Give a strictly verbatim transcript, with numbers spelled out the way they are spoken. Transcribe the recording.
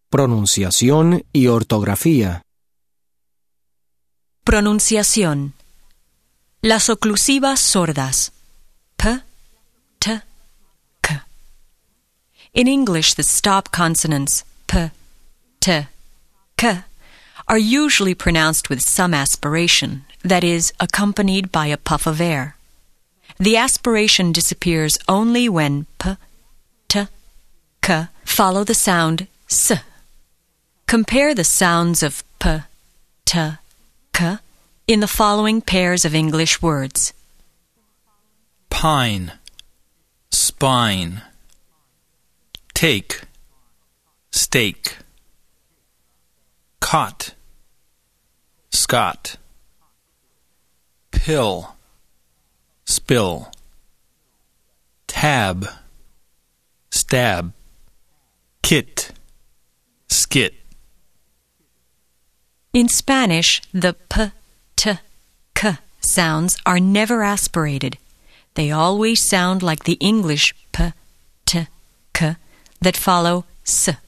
Pronunciación y ortografía. Pronunciación. Las oclusivas sordas. P, T, K. In English, the stop consonants P, T, K are usually pronounced with some aspiration, that is, accompanied by a puff of air. The aspiration disappears only when P, T, K follow the sound S. Compare the sounds of P, T, K in the following pairs of English words. Pine, spine. Take, steak. Cot, Scott. Pill, spill. Tab, stab. Kit, skit. In Spanish, the P, T, K sounds are never aspirated. They always sound like the English P, T, K that follow S.